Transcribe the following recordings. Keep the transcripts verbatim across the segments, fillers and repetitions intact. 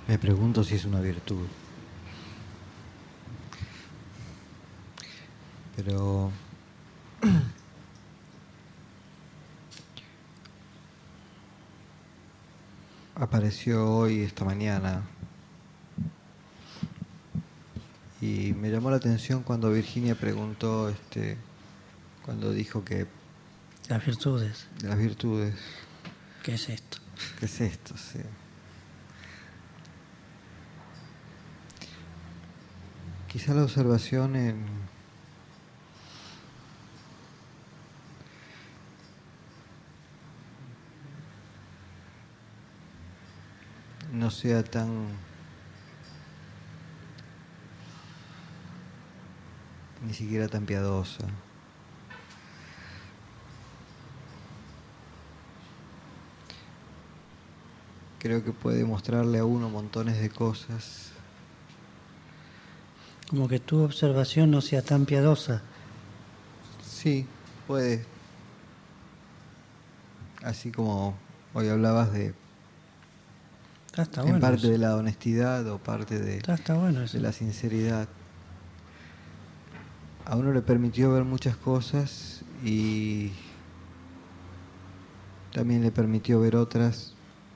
Me pregunto si es una virtud. Pero apareció hoy, esta mañana, y me llamó la atención cuando Virginia preguntó, este, cuando dijo que Las virtudes. de las virtudes. ¿Qué es esto? ¿Qué es esto? Sí. Quizá la observación en no sea tan ni siquiera tan piadosa. Creo que puede mostrarle a uno montones de cosas. Como que tu observación no sea tan piadosa. Sí, puede. Así como hoy hablabas de Ah, está en bueno parte eso. de la honestidad o parte de, Está, está bueno eso. de la sinceridad. A uno le permitió ver muchas cosas y también le permitió ver otras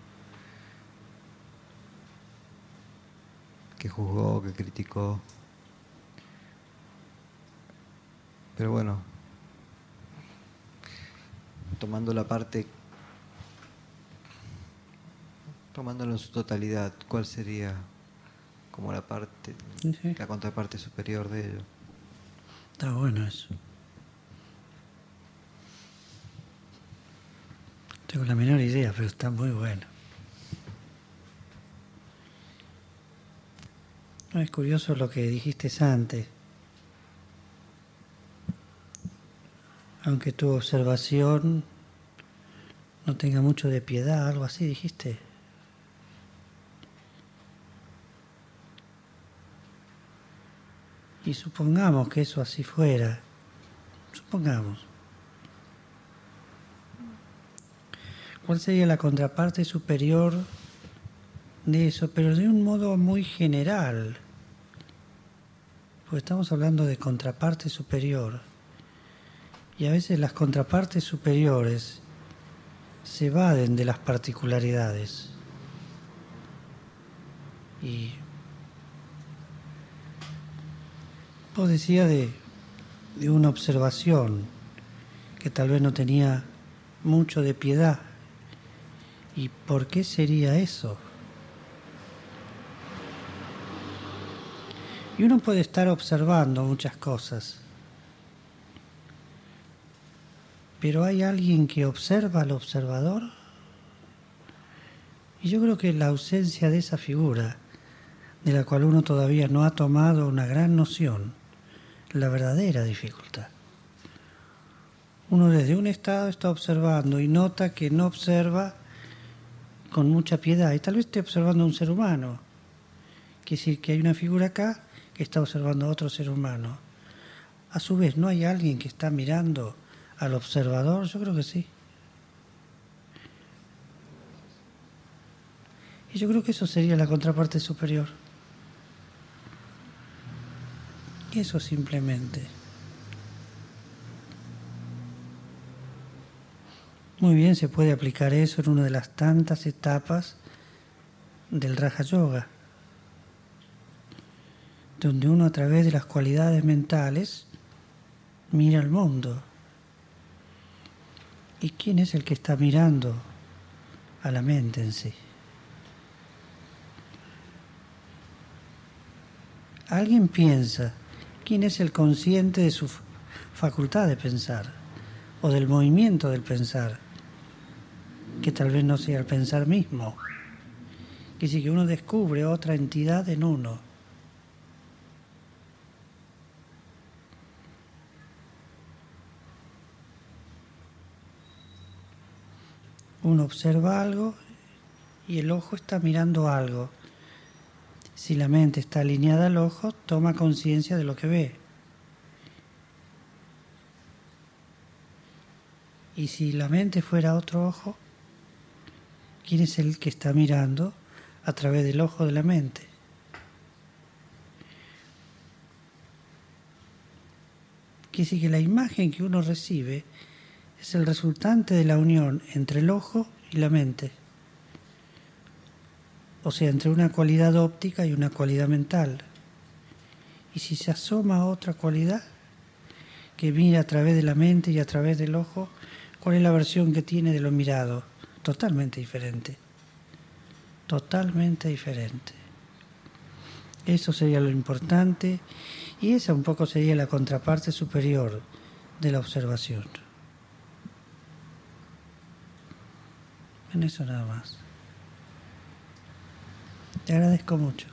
que juzgó, que criticó. Pero bueno, tomando la parte, tomándolo en su totalidad, ¿cuál sería como la parte, Sí, sí. la contraparte superior de ello? Está bueno eso. Tengo la menor idea, pero está muy bueno. No, es curioso lo que dijiste antes. Aunque tu observación no tenga mucho de piedad, algo así dijiste. Y supongamos que eso así fuera. Supongamos. ¿Cuál sería la contraparte superior de eso? Pero de un modo muy general. Porque estamos hablando de contraparte superior. Y a veces las contrapartes superiores se evaden de las particularidades. Y vos decías de, de una observación que tal vez no tenía mucho de piedad. ¿Y por qué sería eso? Y uno puede estar observando muchas cosas, pero ¿hay alguien que observa al observador? Y yo creo que la ausencia de esa figura, de la cual uno todavía no ha tomado una gran noción, la verdadera dificultad. Uno desde un estado está observando y nota que no observa con mucha piedad, y tal vez esté observando a un ser humano. Quiere decir que hay una figura acá que está observando a otro ser humano. A su vez, ¿no hay alguien que está mirando al observador? Yo creo que sí. Y yo creo que eso sería la contraparte superior. Eso simplemente. Muy bien, se puede aplicar eso en una de las tantas etapas del Raja Yoga, donde uno a través de las cualidades mentales mira al mundo. ¿Y quién es el que está mirando a la mente en sí? Alguien piensa. ¿Quién es el consciente de su facultad de pensar? O del movimiento del pensar, que tal vez no sea el pensar mismo. Que sí que uno descubre otra entidad en uno. Uno observa algo y el ojo está mirando algo. Si la mente está alineada al ojo, toma conciencia de lo que ve. Y si la mente fuera otro ojo, ¿quién es el que está mirando a través del ojo de la mente. Quiere decir que la imagen que uno recibe es el resultante de la unión entre el ojo y la mente. O sea, entre una cualidad óptica y una cualidad mental. Y si se asoma a otra cualidad que mira a través de la mente y a través del ojo, ¿cuál es la versión que tiene de lo mirado? Totalmente diferente. Totalmente diferente. Eso sería lo importante y esa un poco sería la contraparte superior de la observación. En eso nada más. Te agradezco mucho.